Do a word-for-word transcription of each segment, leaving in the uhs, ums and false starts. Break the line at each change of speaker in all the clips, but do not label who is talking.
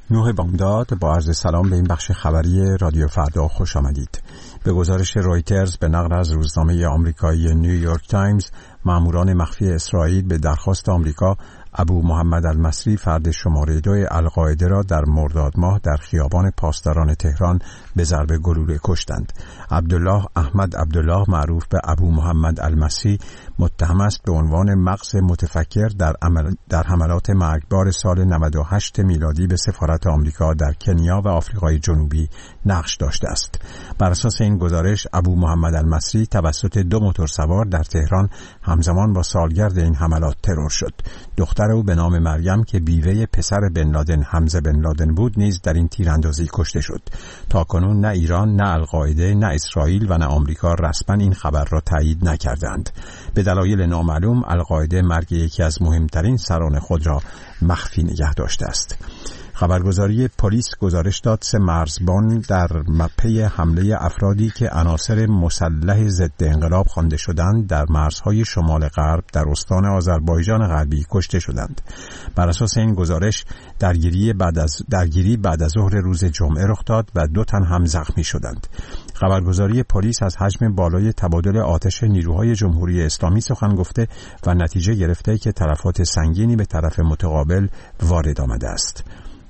نوح بامداد با عرض سلام به این بخش خبری رادیو فردا خوش آمدید. به گزارش رویترز به نقل از روزنامه آمریکایی نیویورک تایمز، ماموران مخفی اسرائیل به درخواست آمریکا ابو محمد المصری فرد شماره دو القاعده را در مرداد ماه در خیابان پاسداران تهران به ضرب گلوله کشتند. عبدالله احمد عبدالله معروف به ابو محمد المصری متهم است به عنوان مغز متفکر در, عمل در حملات مرگبار سال نود و هشت میلادی به سفارت آمریکا در کنیا و آفریقای جنوبی نقش داشته است. بر اساس این گزارش ابو محمد المصری توسط دو موتورسوار در تهران همزمان با سالگرد این حملات ترور شد. دختر او به نام مریم که بیوه پسر بن لادن حمزه بن لادن بود نیز در این تیراندازی کشته شد. تاکنون نه ایران، نه القاعده، نه اسرائیل و نه آمریکا رسما این خبر را تایید نکردند. به دلایل نامعلوم القاعده مرگ یکی از مهمترین سران خود را مخفی نگه داشته است. خبرگزاری پلیس گزارش داد سه مرزبان در پی حمله افرادی که عناصر مسلح ضد انقلاب خوانده شدند در مرزهای شمال غرب در استان آذربایجان غربی کشته شدند. بر اساس این گزارش درگیری بعد از درگیری بعد از ظهر روز جمعه رخ داد و دو تن هم زخمی شدند. خبرگزاری پلیس از حجم بالای تبادل آتش نیروهای جمهوری اسلامی سخن گفته و نتیجه گرفته که تلفات سنگینی به طرف متقابل وارد آمده است.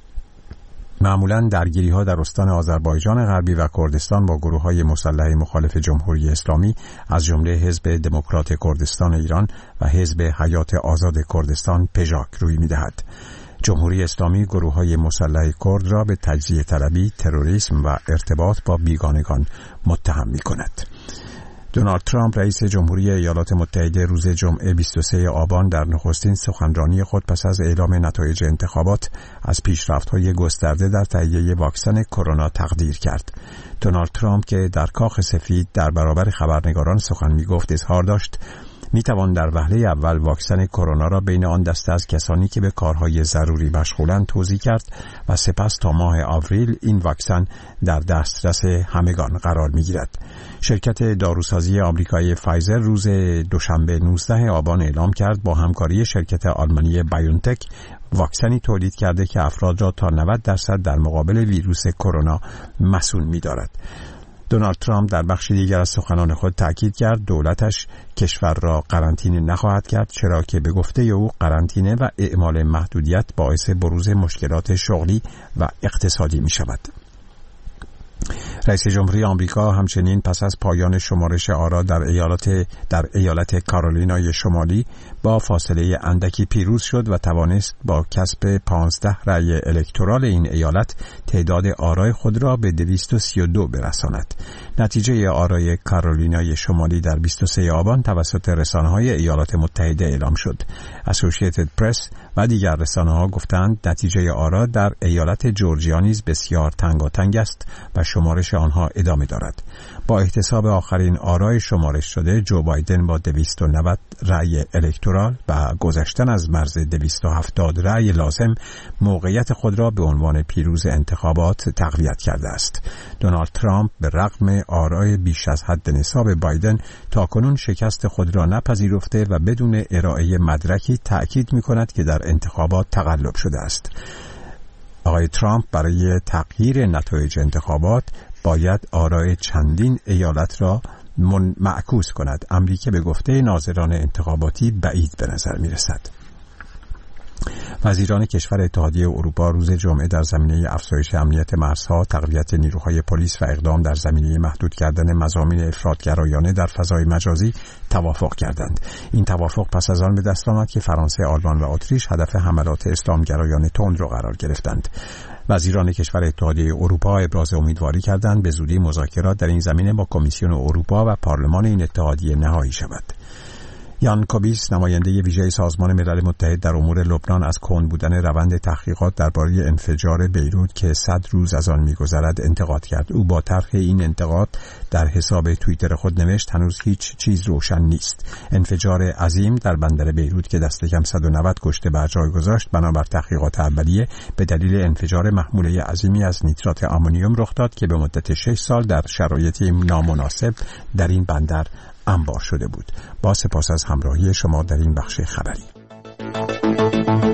معمولاً درگیری‌ها در استان آذربایجان غربی و کردستان با گروه‌های مسلح مخالف جمهوری اسلامی از جمله حزب دموکرات کردستان ایران و حزب حیات آزاد کردستان پژاک روی می‌دهد. جمهوری اسلامی گروه‌های مسلح کرد را به تجزیه طلبی، تروریسم و ارتباط با بیگانگان متهم می‌کند. دونالد ترامپ رئیس جمهوری ایالات متحده روز جمعه بیست و سوم آبان در نخستین سخنرانی خود پس از اعلام نتایج انتخابات از پیشرفت‌های گسترده در تهیه واکسن کرونا تقدیر کرد. دونالد ترامپ که در کاخ سفید در برابر خبرنگاران سخن می‌گفت اظهار داشت میتوان در وهله اول واکسن کرونا را بین آن دسته از کسانی که به کارهای ضروری مشغولند توزیع کرد و سپس تا ماه آوریل این واکسن در دسترس همگان قرار میگیرد. شرکت داروسازی آمریکایی فایزر روز دوشنبه نوزدهم آبان اعلام کرد با همکاری شرکت آلمانی بایونتک واکسنی تولید کرده که افراد را تا نود درصد در مقابل ویروس کرونا مسئول می‌دارد. دونالد ترامپ در بخش دیگر از سخنان خود تاکید کرد دولتش کشور را قرنطینه نخواهد کرد، چرا که به گفته او قرنطینه و اعمال محدودیت باعث بروز مشکلات شغلی و اقتصادی می شود. رئیس جمهوری آمریکا همچنین پس از پایان شمارش آرا در ایالات در ایالت کارولینای شمالی با فاصله اندکی پیروز شد و توانست با کسب پانزده رأی الکترال این ایالت تعداد آرای خود را به دویست و سی و دو برساند. نتیجه آرای کارولینای شمالی در بیست و سوم آبان توسط رسانه‌های ایالات متحده اعلام شد. اسوسییتد پرس و دیگر رسانه‌ها گفتند نتیجه آرا در ایالت جورجیا نیز بسیار تنگاتنگ است و شمارش آنها ادامه دارد. با احتساب آخرین آرای شمارش شده جو بایدن با دویست و نود رأی الکترال و گذشتن از مرز دویست و هفتاد رأی لازم موقعیت خود را به عنوان پیروز انتخابات تقویت کرده است. دونالد ترامپ به رغم آرای بیش از حد نصاب بایدن تاکنون شکست خود را نپذیرفته و بدون ارائه مدرکی تأکید می‌کند که در انتخابات تقلب شده است. آقای ترامپ برای تغییر نتایج انتخابات باید آرای چندین ایالت را معکوس کند، امری که به گفته ناظران انتخاباتی بعید به نظر می رسد. وزیران کشور اتحادیه اروپا روز جمعه در زمینه افزایش امنیت مرزها، تقویت نیروهای پلیس و اقدام در زمینه محدود کردن مضامین افراطگرایانه در فضای مجازی توافق کردند. این توافق پس از آن به دست آمد که فرانسه، آلمان و اتریش هدف حملات اسلامگرایانه تند را قرار گرفتند. وزیران کشور اتحادیه اروپا ابراز امیدواری کردند به زودی مذاکرات در این زمینه با کمیسیون اروپا و پارلمان این اتحادیه نهایی شود. یان کوبیس، نماینده ویژه سازمان ملل متحد در امور لبنان، از کند بودن روند تحقیقات درباره انفجار بیروت که صد روز از آن می‌گذرد انتقاد کرد. او با طرح این انتقاد در حساب توییتر خود نوشت هنوز هیچ چیز روشن نیست. انفجار عظیم در بندر بیروت که دست کم صد و نود کشته بر جای گذاشت بنابر تحقیقات اولیه به دلیل انفجار محموله عظیمی از نیترات آمونیوم رخ داد که به مدت شش سال در شرایطی نامناسب در این بندر انبار شده بود. با سپاس از همراهی شما در این بخش خبری.